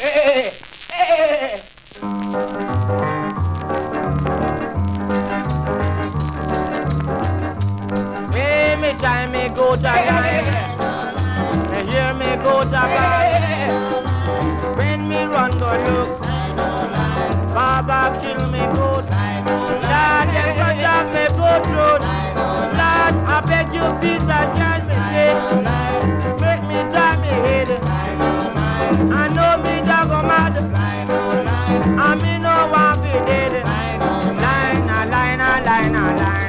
Every time me go to line, and hear me go to line. When me run go look, Baba kill me good. Lord, them go jab me good road. Lord, I beg you please adjust me shit. Make me tie me head. I know me dog go mad. I me no want be dead. Line, a line, a line, a line.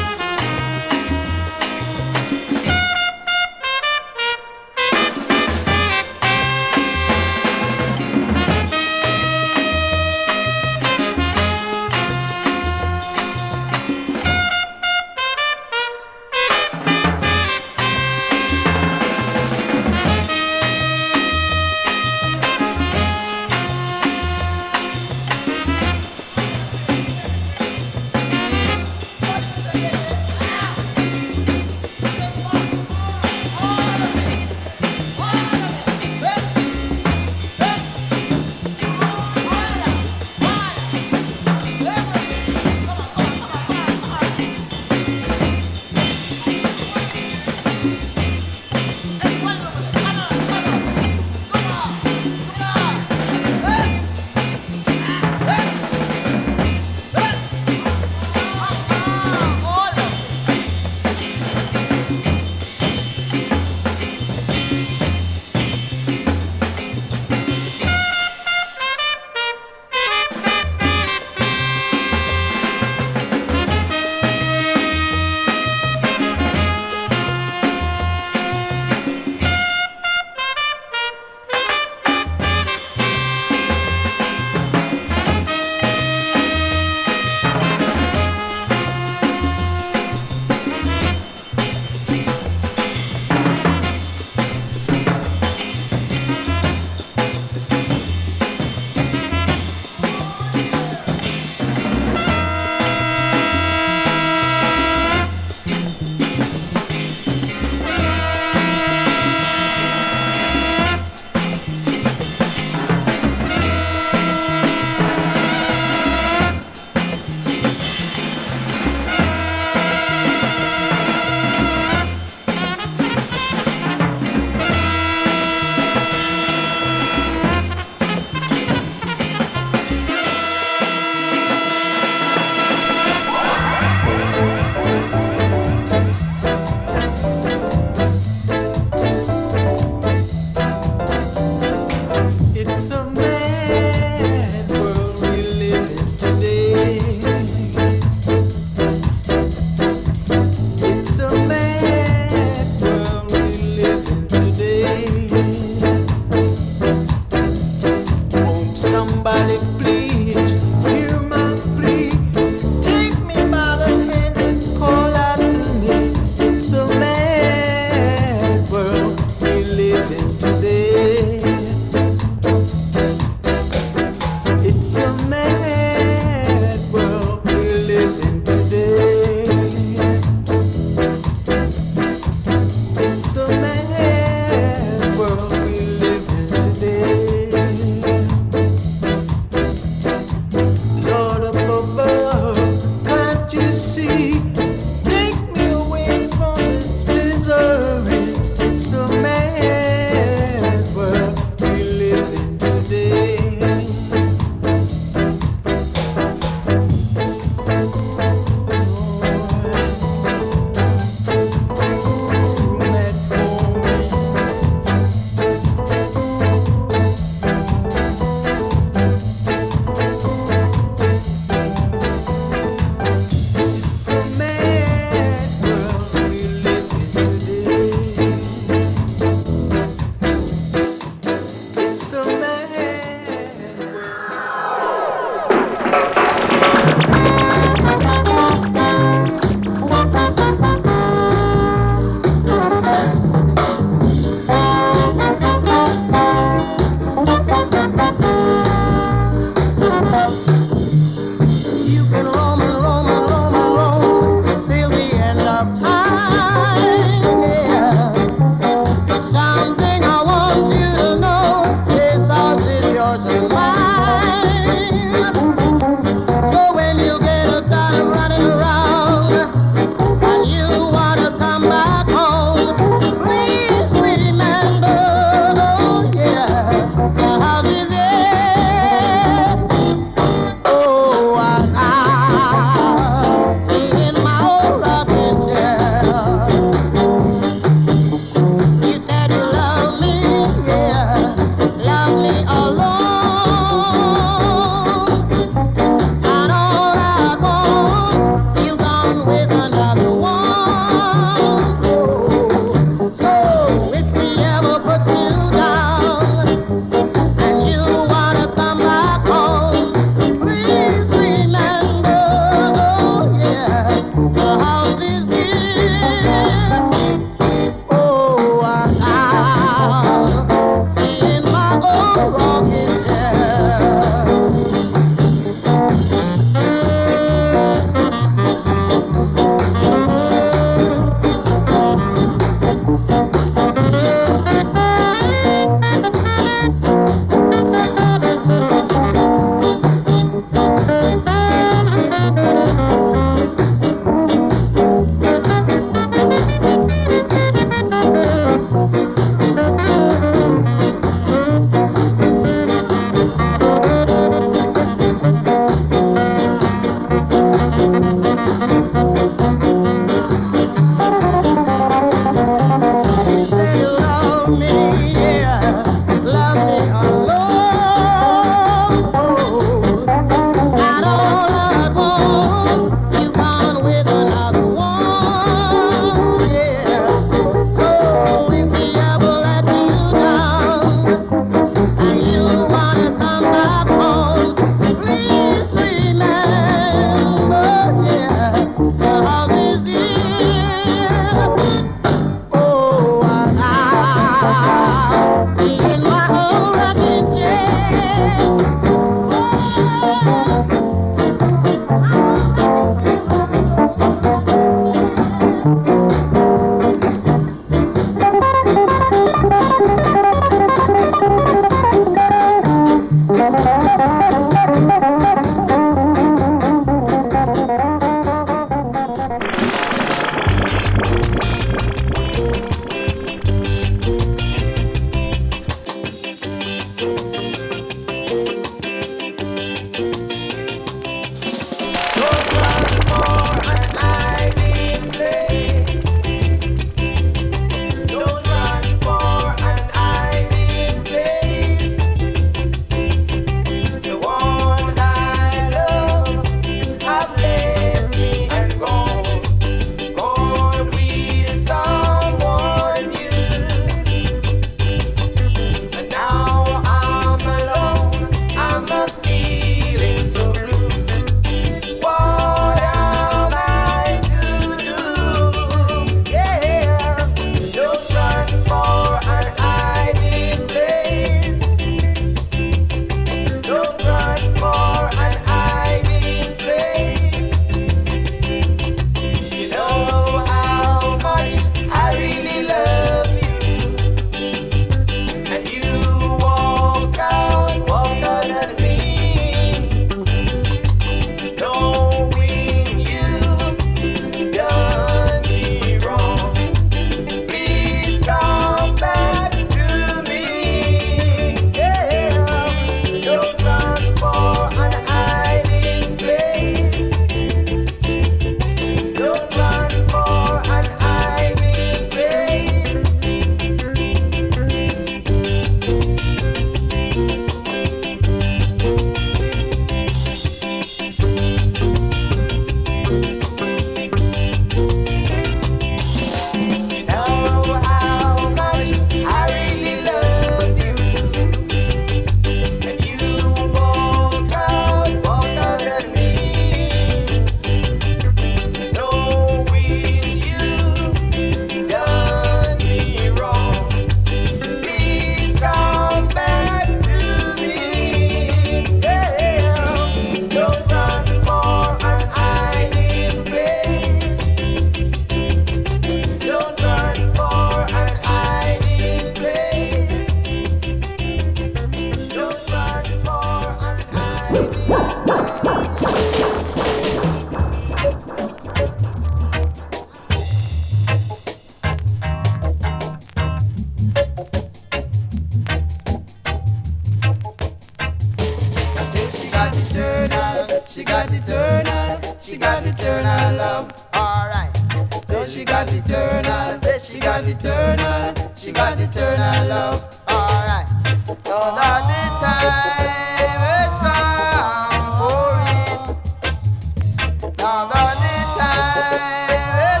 she got eternal love. Alright. So she got eternal, say she got eternal, she got eternal love. Alright. So that the time has come for it. Now that the time has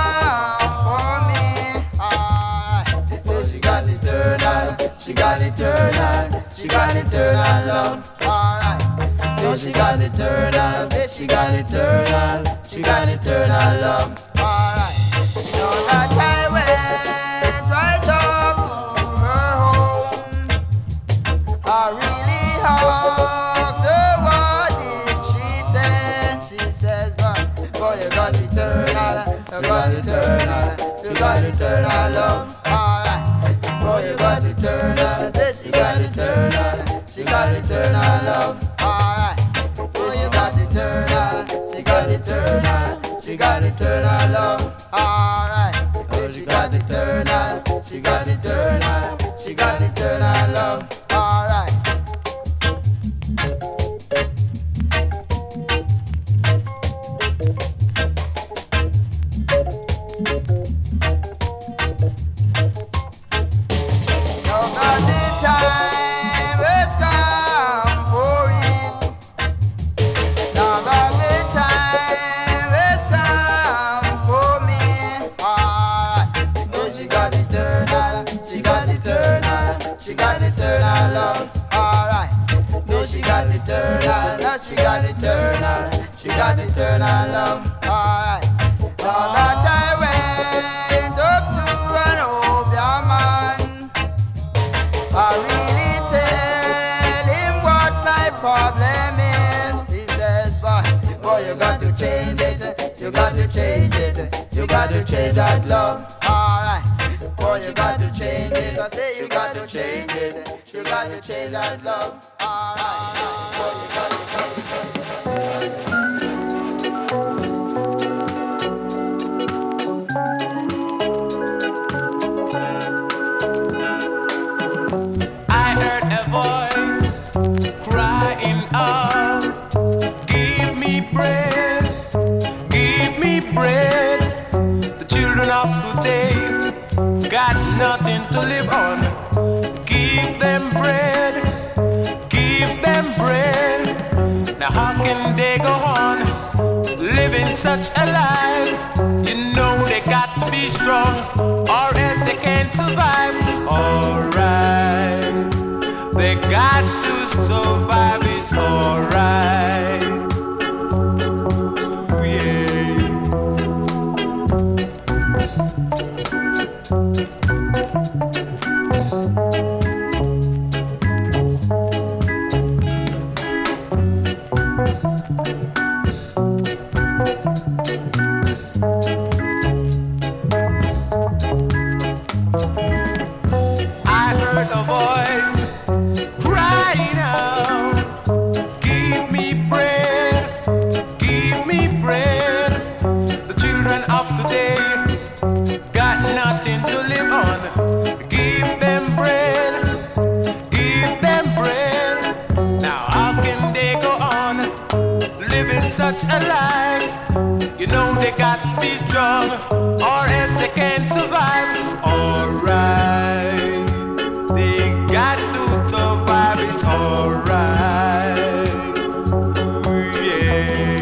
come for me. Alright. So she got eternal, she got eternal, she got eternal love. Alright. So she got eternal, say she got eternal, she got eternal love. Alright. Now that I went right up to her home, I really asked her what did she say. She says, boy, you got eternal, you got eternal, you got eternal love. Alright. Boy, you got eternal, say she got eternal, she got eternal love. Alright. She got eternal, she got eternal, she got eternal love. Alright. Oh, she got eternal, she got eternal, she got eternal love. Alright. Now that the time has come for it. Now that the time has come for me. Alright. So she got eternal, she got eternal, she got eternal love. Alright. So she got eternal, now she got eternal, she got eternal love. Alright. Now that I went up to an Obia man, I really tell him what my problem is. He says, boy, you got to change it, you got to change it, you got to change that love. Alright. Boy, you got to change it, I say you got to change it, you got to change that love. Alright. Boy, you got to. I heard a voice crying out, give me bread, give me bread. The children of today got nothing to live on. Give them bread, give them bread. Now how can they go on living such a life? You know they got to be strong or else they can't survive. Alright, they got to survive, it's alright. Yeah. I heard a voice crying out, give me bread, give me bread. The children of today got nothing to live on. Give them bread, give them bread. Now how can they go on living such a life? You know they got to be strong or else they can't survive. Alright, they got to survive, it's alright. Ooh, yeah.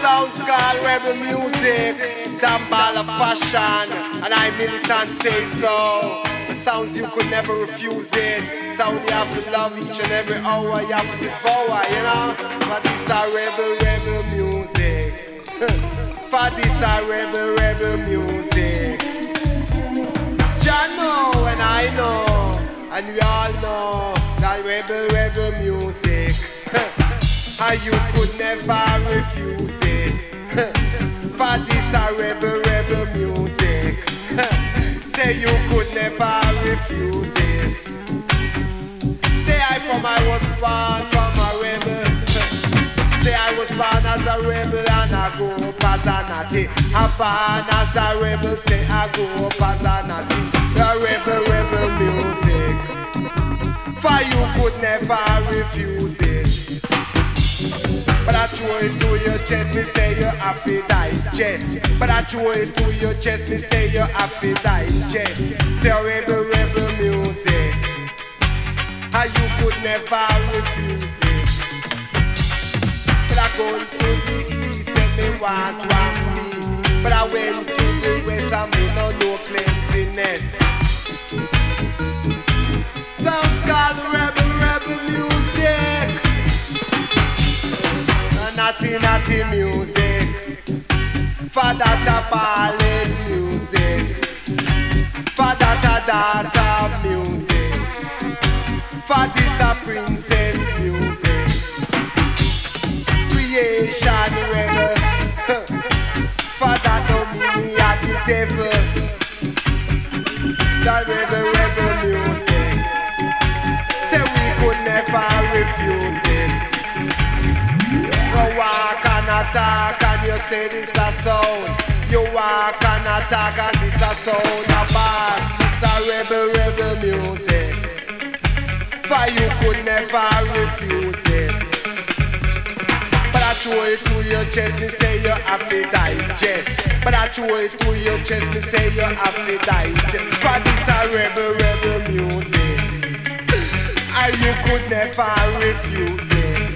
sounds called rebel music, Dambala fashion, and I militant say so. The sounds you could never refuse it. Sound you have to love each and every hour, you have to devour, you know. But this a rebel music. For this a rebel music. Jah know and I know, and we all know that rebel music. And you could never refuse it. For this a rebel music. Say you could never refuse it. Say I was born from a rebel. Say I was born as a rebel and I go up as a natty. I'm born as a rebel, say I go up as a natty. The rebel music. For you could never refuse it. But I throw it to your chest, me say you have to digest. But I throw it to your chest, me say you have to digest. The rebel music. And you could never refuse it. But I go to the east and me want one piece. But I went to the west and me no cleanliness. Sounds called rebel music. Natty music. For that a ballad music. For that a data music. For this a princess music. Creation rebel. For that me a the devil. The rebel music. Say we could never refuse it. You walk and attack and you say this a sound. You walk and attack and this a sound a bass. This a rebel music. For you could never refuse it. But I throw it to your chest, me say you have to digest. But I throw it to your chest, me say you have to digest. For this a rebel music. And you could never refuse it.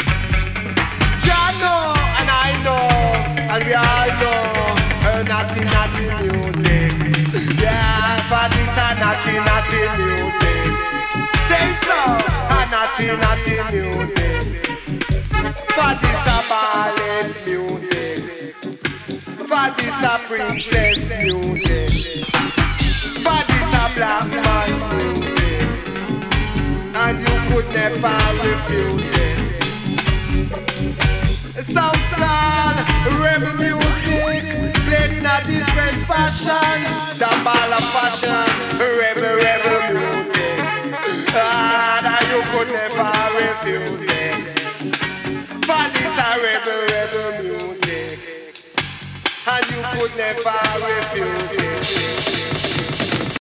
And I know, and we all know, natty music. Yeah, for this a natty music. Say so, a natty music. For this a ballad music. For this a princess music. For this a black man music. And you could never refuse it. Sounds called rebel music, played in a different fashion. The ball of fashion, rebel music. And you could never refuse it. For this a rebel music. And you could never refuse it.